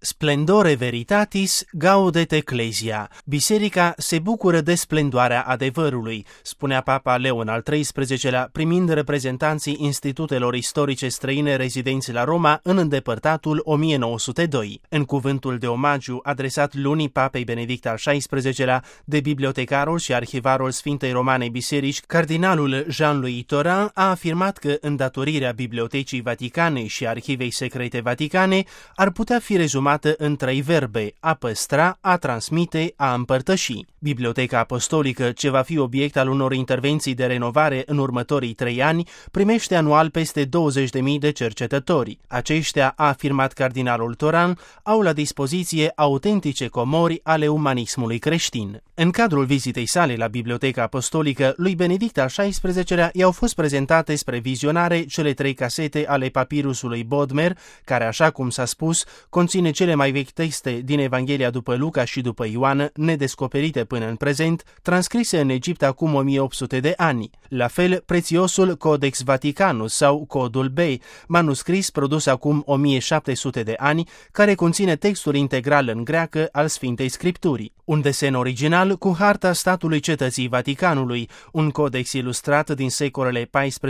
Splendore veritatis gaudet ecclesia. Biserica se bucură de splendoarea adevărului, spunea Papa Leon al XIII-lea, primind reprezentanții institutelor istorice străine rezidenți la Roma în îndepărtatul 1902. În cuvântul de omagiu adresat luni Papei Benedict al XVI-lea de bibliotecarul și arhivarul Sfintei Romane Biserici, cardinalul Jean-Louis Taurin a afirmat că îndatorirea Bibliotecii Vaticane și Arhivei Secrete Vaticane ar putea fi rezumată în trei verbe: a păstra, a transmite, a împărtăși. Biblioteca Apostolică, ce va fi obiect al unor intervenții de renovare în următorii 3 ani, primește anual peste 20.000 de cercetători. Aceștia, a afirmat cardinalul Taurin, au la dispoziție autentice comori ale umanismului creștin. În cadrul vizitei sale la Biblioteca Apostolică, lui Benedict al XVI-lea i-au fost prezentate spre vizionare cele 3 casete ale papirusului Bodmer, care, așa cum s-a spus, conține cele mai vechi texte din Evanghelia după Luca și după Ioan, nedescoperite până în prezent, transcrise în Egipt acum 1800 de ani. La fel, prețiosul Codex Vaticanus sau Codul B, manuscris produs acum 1700 de ani, care conține textul integral în greacă al Sfintei Scripturii. Un desen original cu harta statului Cetății Vaticanului, un codex ilustrat din secolele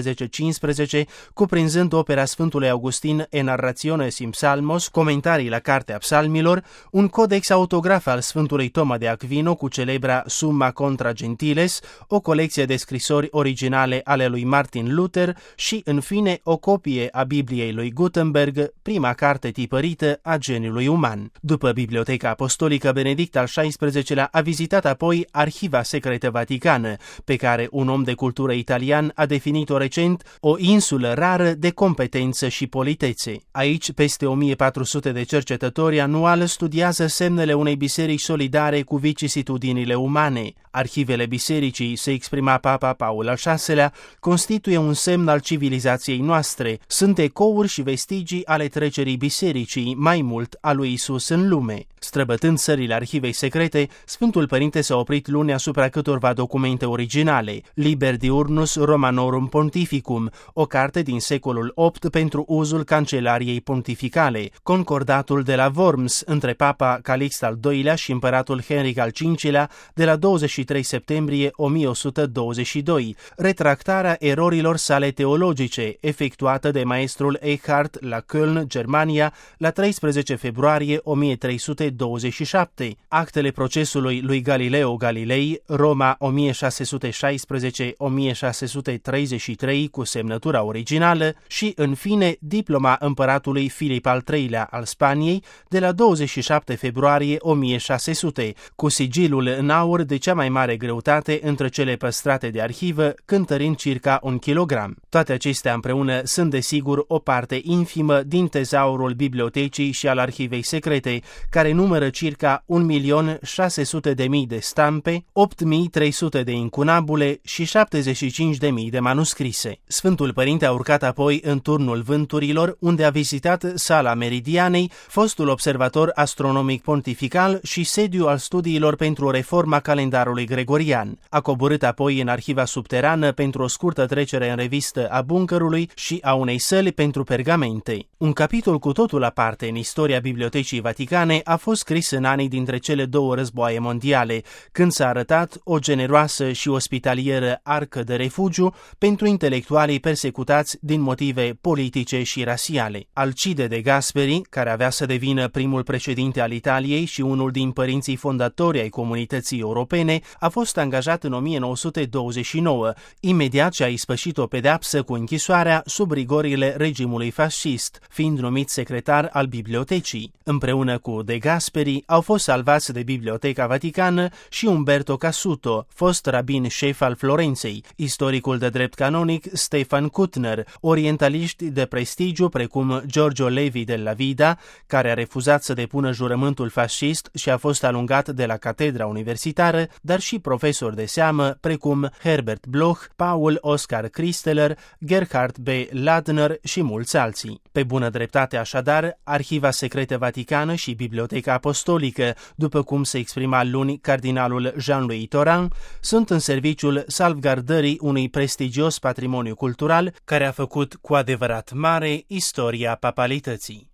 14-15, cuprinzând opera Sfântului Augustin Enarrationes in Psalmos, comentarii la Cartea Psalmilor, un codex autograf al Sfântului Toma de Aquino cu celebra Summa Contra Gentiles, o colecție de scrisori originale ale lui Martin Luther și, în fine, o copie a Bibliei lui Gutenberg, prima carte tipărită a geniului uman. După Biblioteca Apostolică, Benedict al XVI-lea a vizitat apoi Arhiva Secretă Vaticană, pe care un om de cultură italian a definit-o recent o insulă rară de competență și politețe. Aici, peste 1400 de cercetători anual studiază semnele unei biserici solidare cu vicisitudinile umane. Arhivele bisericii, se exprima Papa Paul al VI-lea, constituie un semn al civilizației noastre, sunt ecouri și vestigii ale trecerii bisericii, mai mult a lui Isus în lume. Străbătând sările Arhivei Secrete, Sfântul Părinte s-a oprit luni asupra câtorva documente originale: Liber Diurnus Romanorum Pontificum, o carte din secolul VIII pentru uzul Cancelariei Pontificale, Concordatul de la Worms între Papa Calixt al II-lea și Împăratul Henric al V-lea de la 23 septembrie 1122, retractarea erorilor sale teologice, efectuată de maestrul Eckhart la Köln, Germania, la 13 februarie 1327, actele procesului lui Galileo Galilei, Roma 1616-1633 cu semnătura originală și, în fine, diploma împăratului Filip al III-lea al Spaniei de la 27 februarie 1600, cu sigilul în aur de cea mai mare greutate între cele păstrate de arhivă, cântărind circa 1 kilogram. Toate acestea împreună sunt desigur o parte infimă din tezaurul bibliotecii și al Arhivei Secrete, care numără circa 1.600.000 de stampe, 8.300 de incunabule și 75.000 de manuscrise. Sfântul Părinte a urcat apoi în turnul vânturilor, unde a vizitat Sala Meridianei, fostul observator astronomic pontifical și sediu al studiilor pentru reforma calendarului gregorian. A coborât apoi în arhiva subterană pentru o scurtă trecere în revistă a buncărului și a unei săli pentru pergamente. Un capitol cu totul aparte în istoria Bibliotecii Vaticane a fost scris în anii dintre cele 2 războaie mondiale, când s-a arătat o generoasă și ospitalieră arcă de refugiu pentru intelectualii persecutați din motive politice și rasiale. Alcide de Gasperi, care avea să devină primul președinte al Italiei și unul din părinții fondatori ai comunității europene, a fost angajat în 1929, imediat ce a ispășit o pedeapsă cu închisoarea sub rigorile regimului fascist, fiind numit secretar al bibliotecii. Împreună cu de Gasperi au fost salvați de Biblioteca Vaticană și Umberto Cassuto, fost rabin șef al Florenței, istoricul de drept canonic Stefan Kuttner, orientaliști de prestigiu precum Giorgio Levi della Vida, care a refuzat să depună jurământul fascist și a fost alungat de la catedra universitară, dar și profesori de seamă precum Herbert Bloch, Paul Oscar Christeler, Gerhard B. Ladner și mulți alții. Pe bună dreptate, așadar, Arhiva Secretă Vaticană și Biblioteca Apostolică, după cum se exprima luni cardinalul Jean-Louis Taurin, sunt în serviciul salvgardării unui prestigios patrimoniu cultural care a făcut cu adevărat mare istoria papalității.